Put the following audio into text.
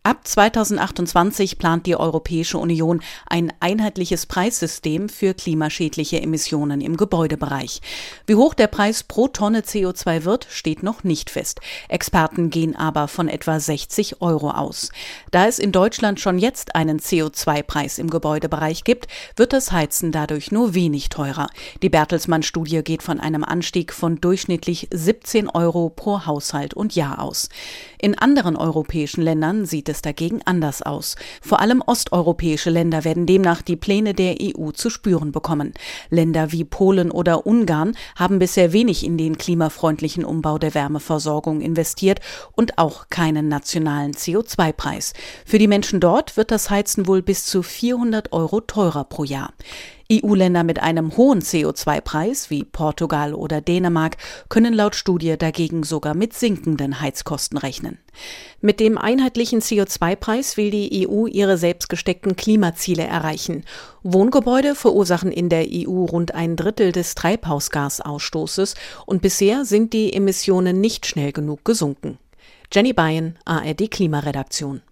Ab 2028 plant die Europäische Union ein einheitliches Preissystem für klimaschädliche Emissionen im Gebäudebereich. Wie hoch der Preis pro Tonne CO2 wird, steht noch nicht fest. Experten gehen aber von etwa 60 € aus. Da es in Deutschland schon jetzt einen CO2-Preis im Gebäudebereich gibt, wird das Heizen dadurch nur wenig teurer. Die Bertelsmann-Studie geht von einem Anstieg von durchschnittlich 17 € pro Haushalt und Jahr aus. In anderen europäischen Ländern sieht es dagegen anders aus. Vor allem osteuropäische Länder werden demnach die Pläne der EU zu spüren bekommen. Länder wie Polen oder Ungarn haben bisher wenig in den klimafreundlichen Umbau der Wärmeversorgung investiert und auch keinen nationalen CO2-Preis. Für die Menschen dort wird das Heizen wohl bis zu 400 € teurer pro Jahr. EU-Länder mit einem hohen CO2-Preis wie Portugal oder Dänemark können laut Studie dagegen sogar mit sinkenden Heizkosten rechnen. Mit dem einheitlichen CO2-Preis will die EU ihre selbst gesteckten Klimaziele erreichen. Wohngebäude verursachen in der EU rund 1/3 des Treibhausgasausstoßes und bisher sind die Emissionen nicht schnell genug gesunken. Jenny Beyen, ARD Klimaredaktion.